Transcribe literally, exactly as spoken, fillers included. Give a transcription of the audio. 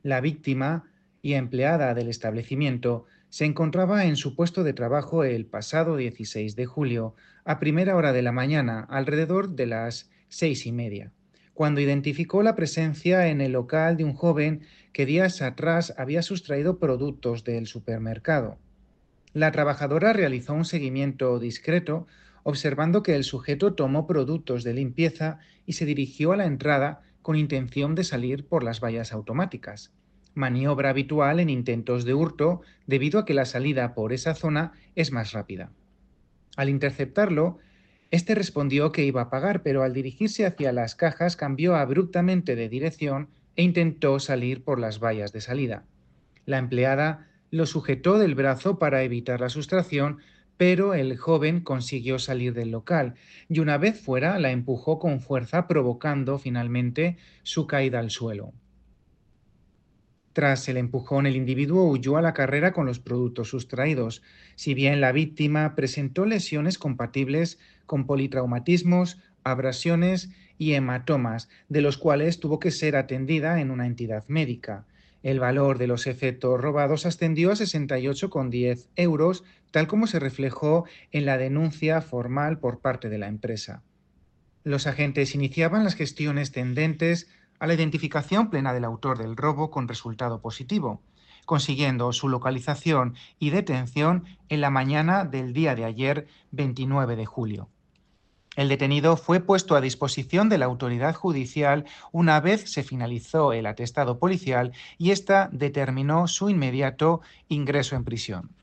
La víctima y empleada del establecimiento se encontraba en su puesto de trabajo el pasado dieciséis de julio, a primera hora de la mañana, alrededor de las seis y media, cuando identificó la presencia en el local de un joven que días atrás había sustraído productos del supermercado. La trabajadora realizó un seguimiento discreto, observando que el sujeto tomó productos de limpieza y se dirigió a la entrada con intención de salir por las vallas automáticas, maniobra habitual en intentos de hurto debido a que la salida por esa zona es más rápida. Al interceptarlo, este respondió que iba a pagar, pero al dirigirse hacia las cajas cambió abruptamente de dirección e intentó salir por las vallas de salida. La empleada lo sujetó del brazo para evitar la sustracción, pero el joven consiguió salir del local y una vez fuera la empujó con fuerza, provocando finalmente su caída al suelo. Tras el empujón, el individuo huyó a la carrera con los productos sustraídos. Si bien la víctima presentó lesiones compatibles con politraumatismos, abrasiones y hematomas, de los cuales tuvo que ser atendida en una entidad médica. El valor de los efectos robados ascendió a sesenta y ocho coma diez euros, tal como se reflejó en la denuncia formal por parte de la empresa. Los agentes iniciaban las gestiones tendentes a la identificación plena del autor del robo con resultado positivo, consiguiendo su localización y detención en la mañana del día de ayer, veintinueve de julio. El detenido fue puesto a disposición de la autoridad judicial una vez se finalizó el atestado policial y ésta determinó su inmediato ingreso en prisión.